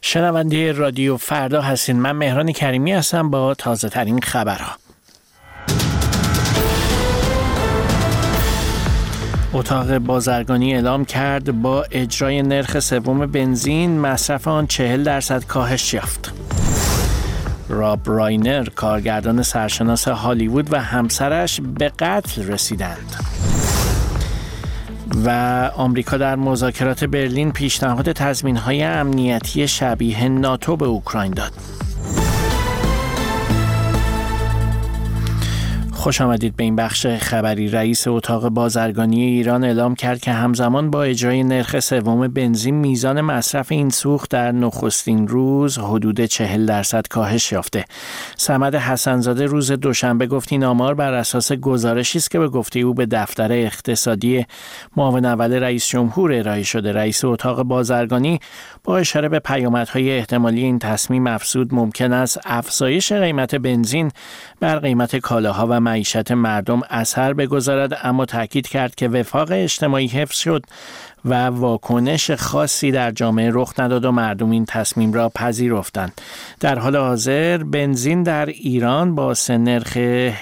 شنونده رادیو فردا هستین. من مهران کریمی هستم با تازه ترین خبرها. اتاق بازرگانی اعلام کرد با اجرای نرخ سوم بنزین مصرف آن 40% کاهش یافت. راب راینر کارگردان سرشناس هالیوود و همسرش به قتل رسیدند. و آمریکا در مذاکرات برلین پیشنهاد تضمین‌های امنیتی شبیه ناتو به اوکراین داد. خوش آمدید به این بخش خبری. رئیس اتاق بازرگانی ایران اعلام کرد که همزمان با اجرای نرخ سوم بنزین میزان مصرف این سوخت در نخستین روز حدود 40% کاهش یافته. صمد حسن‌زاده روز دوشنبه گفت این آمار بر اساس گزارشی است که به گفته او به دفتر اقتصادی معاون اول رئیس جمهور ارائه شده. رئیس اتاق بازرگانی با اشاره به پیامدهای احتمالی این تصمیم افزود ممکن است افزایش قیمت بنزین بر قیمت کالاها و معیشت مردم اثر بگذارد، اما تاکید کرد که وفاق اجتماعی حفظ شد و واکنش خاصی در جامعه رخ نداد و مردم این تصمیم را پذیرفتند. در حال حاضر بنزین در ایران با نرخ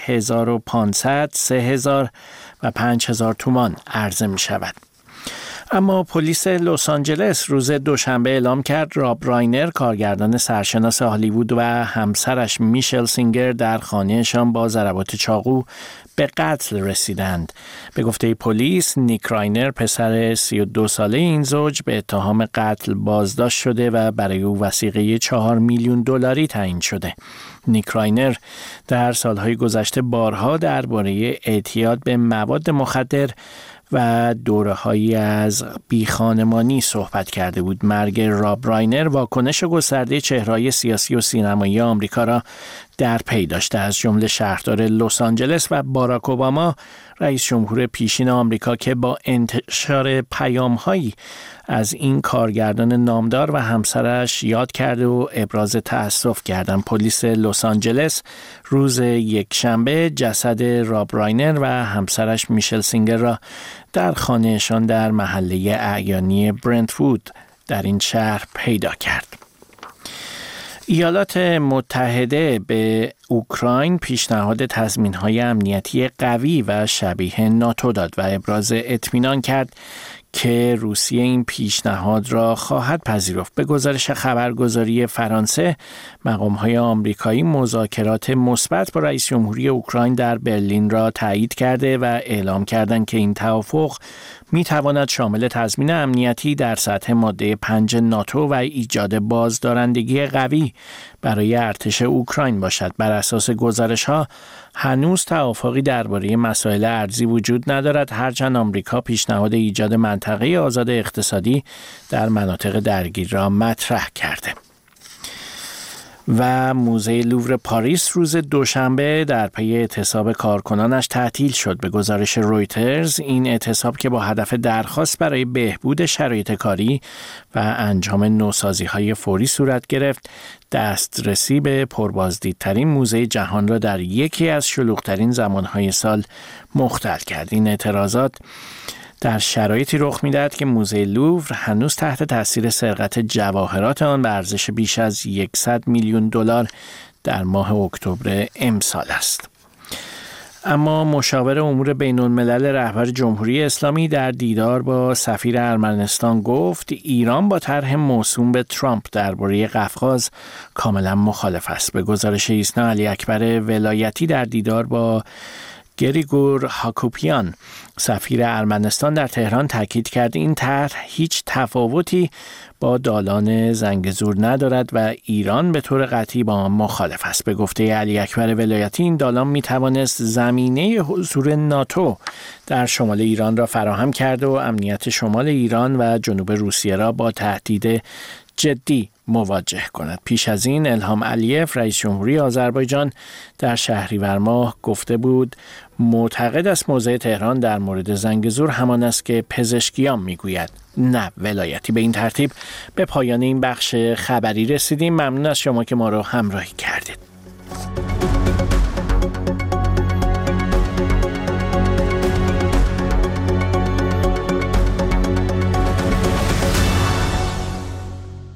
1500 3000 و 5000 تومان عرضه می شود. اما پلیس لس آنجلس روز دوشنبه اعلام کرد راب راینر کارگردان سرشناس هالیوود و همسرش میشل سینگر در خانهشان با ضربات چاقو به قتل رسیدند. به گفته پلیس نیک راینر پسر 32 ساله این زوج به اتهام قتل بازداشت شده و برای او وثیقه 4 میلیون دلاری تعیین شده. نیک راینر در سالهای گذشته بارها درباره اعتیاد به مواد مخدر و دوره‌هایی از بیخانمانی صحبت کرده بود. مرگ راب راینر واکنش گسترده چهره‌های سیاسی و سینمایی آمریکا را در پی داشته، از جمله شهردار لس آنجلس و باراک اوباما رئیس جمهور پیشین آمریکا که با انتشار پیام‌هایی از این کارگردان نامدار و همسرش یاد کرده و ابراز تأسف کردند. پلیس لس آنجلس روز یکشنبه جسد راب راینر و همسرش میشل سینگر را در خانهشان در محله اعیانی برنت‌وود در این شهر پیدا کرد. ایالات متحده به اوکراین پیشنهاد تضمین‌های امنیتی قوی و شبیه ناتو داد و ابراز اطمینان کرد که روسیه این پیشنهاد را خواهد پذیرفت. به گزارش خبرگزاری فرانسه، مقام‌های آمریکایی مذاکرات مثبت با رئیس جمهوری اوکراین در برلین را تایید کرده و اعلام کردند که این توافق می‌تواند شامل تضمین امنیتی در سطح ماده 5 ناتو و ایجاد بازدارندگی قوی برای ارتش اوکراین باشد. بر اساس گزارش‌ها هنوز توافقی درباره مسائل ارزی وجود ندارد، هرچند آمریکا پیشنهاد ایجاد منطقه آزاد اقتصادی در مناطق درگیر را مطرح کرده. و موزه لوور پاریس روز دوشنبه در پی اعتصاب کارکنانش تعطیل شد. به گزارش رویترز این اعتصاب که با هدف درخواست برای بهبود شرایط کاری و انجام نوسازی‌های فوری صورت گرفت، دسترسی به پربازدیدترین موزه جهان را در یکی از شلوغ‌ترین زمانهای سال مختل کرد. این اعتراضات در شرایطی رخ می‌دهد که موزه لوور هنوز تحت تاثیر سرقت جواهرات آن به ارزش بیش از 100 میلیون دلار در ماه اکتبر امسال است. اما مشاور امور بین‌الملل رهبر جمهوری اسلامی در دیدار با سفیر ارمنستان گفت ایران با طرح موسوم به ترامپ درباره قفقاز کاملا مخالف است. به گزارش ایسنا علی اکبر ولایتی در دیدار با گریگور هاکوپیان سفیر ارمنستان در تهران تاکید کرد این طرح هیچ تفاوتی با دالان زنگزور ندارد و ایران به طور قطعی با آن مخالف است. به گفته علی اکبر ولایتی این دالان می توانست زمینه حضور ناتو در شمال ایران را فراهم کرده و امنیت شمال ایران و جنوب روسیه را با تهدید جدی مواجه کند. پیش از این الهام علیف رئیس جمهوری آذربایجان در شهریور ماه گفته بود معتقد است موضع تهران در مورد زنگزور همان است که پزشکیان میگوید نه ولایتی. به این ترتیب به پایان این بخش خبری رسیدیم. ممنون از شما که ما را همراهی کردید.